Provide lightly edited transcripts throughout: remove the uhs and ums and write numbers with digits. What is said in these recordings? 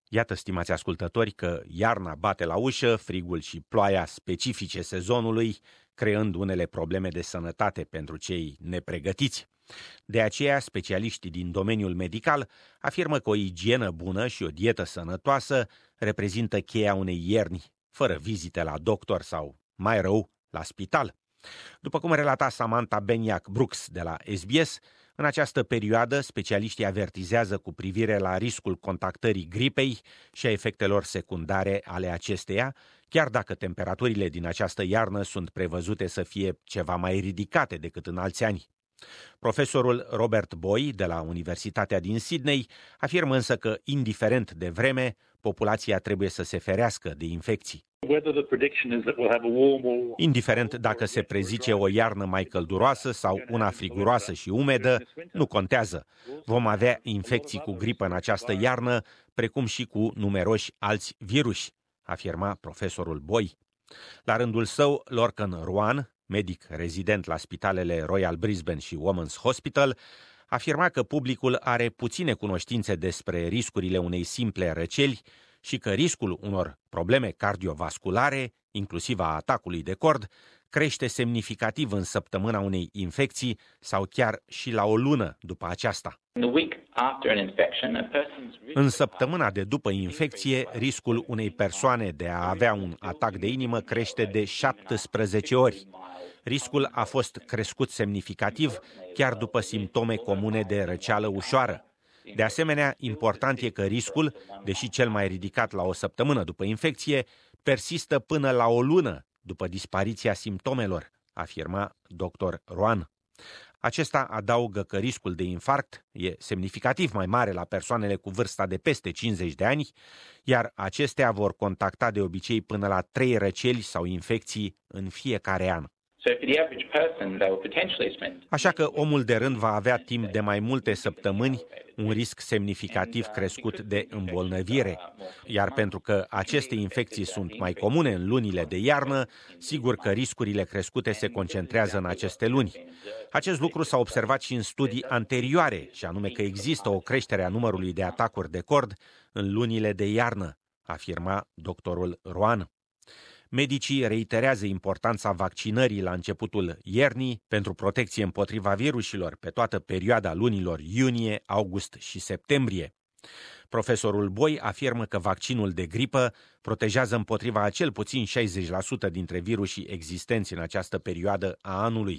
Iată, stimați ascultători, că iarna bate la ușă, frigul și ploaia specifice sezonului, creând unele probleme de sănătate pentru cei nepregătiți. De aceea, specialiștii din domeniul medical afirmă că o igienă bună și o dietă sănătoasă reprezintă cheia unei ierni, fără vizite la doctor sau, mai rău, la spital. După cum relata Samantha Beniac-Brooks de la SBS, în această perioadă, specialiștii avertizează cu privire la riscul contactării gripei și a efectelor secundare ale acesteia, chiar dacă temperaturile din această iarnă sunt prevăzute să fie ceva mai ridicate decât în alți ani. Profesorul Robert Boy, de la Universitatea din Sydney, afirmă însă că, indiferent de vreme, populația trebuie să se ferească de infecții. Indiferent dacă se prezice o iarnă mai călduroasă sau una friguroasă și umedă, nu contează. Vom avea infecții cu gripă în această iarnă, precum și cu numeroși alți viruși, afirma profesorul Boy. La rândul său, Lorcan Ruan, medic rezident la spitalele Royal Brisbane și Women's Hospital, afirma că publicul are puține cunoștințe despre riscurile unei simple răceli și că riscul unor probleme cardiovasculare, inclusiv a atacului de cord, crește semnificativ în săptămâna unei infecții sau chiar și la o lună după aceasta. În săptămâna de după infecție, riscul unei persoane de a avea un atac de inimă crește de 17 ori. Riscul a fost crescut semnificativ chiar după simptome comune de răceală ușoară. De asemenea, important e că riscul, deși cel mai ridicat la o săptămână după infecție, persistă până la o lună după dispariția simptomelor, afirma dr. Roan. Acesta adaugă că riscul de infarct e semnificativ mai mare la persoanele cu vârsta de peste 50 de ani, iar acestea vor contacta de obicei până la 3 răceli sau infecții în fiecare an. Așa că omul de rând va avea timp de mai multe săptămâni un risc semnificativ crescut de îmbolnăvire, iar pentru că aceste infecții sunt mai comune în lunile de iarnă, sigur că riscurile crescute se concentrează în aceste luni. Acest lucru s-a observat și în studii anterioare, și anume că există o creștere a numărului de atacuri de cord în lunile de iarnă, afirma doctorul Roan. Medicii reiterează importanța vaccinării la începutul iernii pentru protecție împotriva virusilor pe toată perioada lunilor iunie, august și septembrie. Profesorul Boy afirmă că vaccinul de gripă protejează împotriva a cel puțin 60% dintre virusii existenți în această perioadă a anului.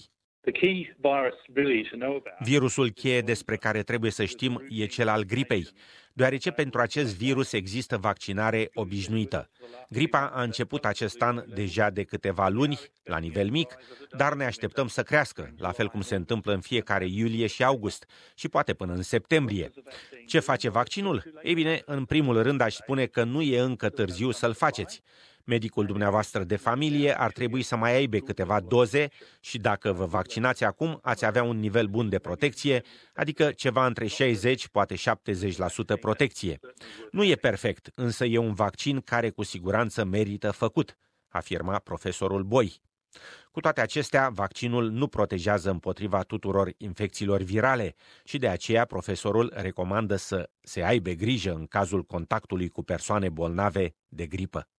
Virusul cheie despre care trebuie să știm e cel al gripei, deoarece pentru acest virus există vaccinare obișnuită. Gripa a început acest an deja de câteva luni, la nivel mic, dar ne așteptăm să crească, la fel cum se întâmplă în fiecare iulie și august și poate până în septembrie. Ce face vaccinul? Ei bine, în primul rând aș spune că nu e încă târziu să-l faceți. Medicul dumneavoastră de familie ar trebui să mai aibă câteva doze și dacă vă vaccinați acum, ați avea un nivel bun de protecție, adică ceva între 60, poate 70% protecție. Nu e perfect, însă e un vaccin care cu siguranță merită făcut, afirma profesorul Boy. Cu toate acestea, vaccinul nu protejează împotriva tuturor infecțiilor virale și de aceea profesorul recomandă să se aibă grijă în cazul contactului cu persoane bolnave de gripă.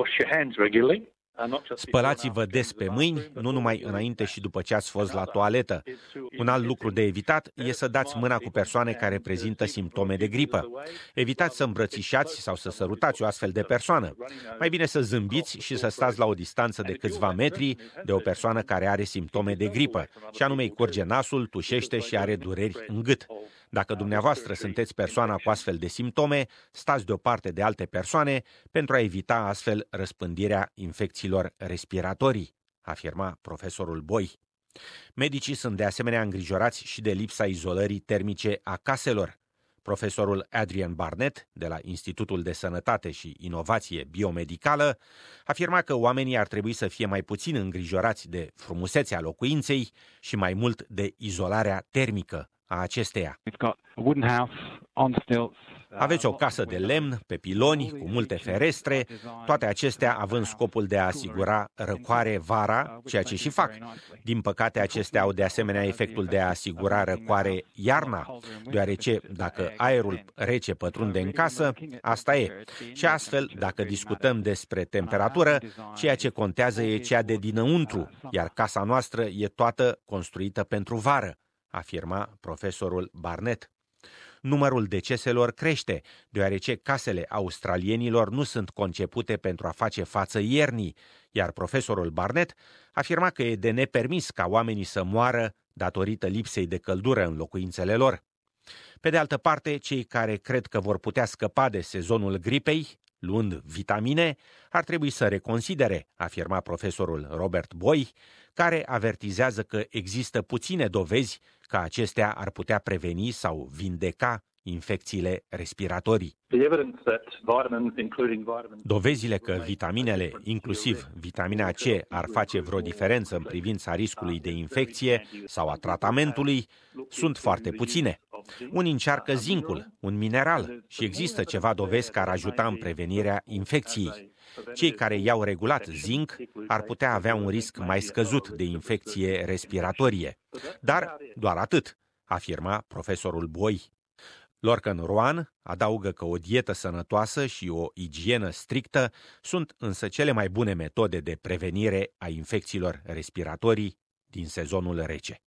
Spălați-vă des pe mâini, nu numai înainte și după ce ați fost la toaletă. Un alt lucru de evitat e să dați mâna cu persoane care prezintă simptome de gripă. Evitați să îmbrățișați sau să sărutați o astfel de persoană. Mai bine să zâmbiți și să stați la o distanță de câțiva metri de o persoană care are simptome de gripă, și anume îi curge nasul, tușește și are dureri în gât. Dacă dumneavoastră sunteți persoana cu astfel de simptome, stați deoparte de alte persoane pentru a evita astfel răspândirea infecțiilor respiratorii, afirma profesorul Boy. Medicii sunt de asemenea îngrijorați și de lipsa izolării termice a caselor. Profesorul Adrian Barnett, de la Institutul de Sănătate și Inovație Biomedicală, afirma că oamenii ar trebui să fie mai puțin îngrijorați de frumusețea locuinței și mai mult de izolarea termică a acesteia. Aveți o casă de lemn pe piloni cu multe ferestre, toate acestea având scopul de a asigura răcoare vara, ceea ce și fac. Din păcate, acestea au de asemenea efectul de a asigura răcoare iarna, deoarece dacă aerul rece pătrunde în casă, asta e. Și astfel, dacă discutăm despre temperatură, ceea ce contează e cea de dinăuntru, iar casa noastră e toată construită pentru vară, afirma profesorul Barnett. Numărul deceselor crește, deoarece casele australienilor nu sunt concepute pentru a face față iernii, iar profesorul Barnett afirma că e de nepermis ca oamenii să moară datorită lipsei de căldură în locuințele lor. Pe de altă parte, cei care cred că vor putea scăpa de sezonul gripei, luând vitamine, ar trebui să reconsidere, afirma profesorul Robert Boy, care avertizează că există puține dovezi că acestea ar putea preveni sau vindeca infecțiile respiratorii. Dovezile că vitaminele, inclusiv vitamina C, ar face vreo diferență în privința riscului de infecție sau a tratamentului, sunt foarte puține. Unii încearcă zincul, un mineral, și există ceva dovezi care ar ajuta în prevenirea infecției. Cei care iau regulat zinc ar putea avea un risc mai scăzut de infecție respiratorie. Dar doar atât, afirma profesorul Boy. Lorcan Roan adaugă că o dietă sănătoasă și o igienă strictă sunt însă cele mai bune metode de prevenire a infecțiilor respiratorii din sezonul rece.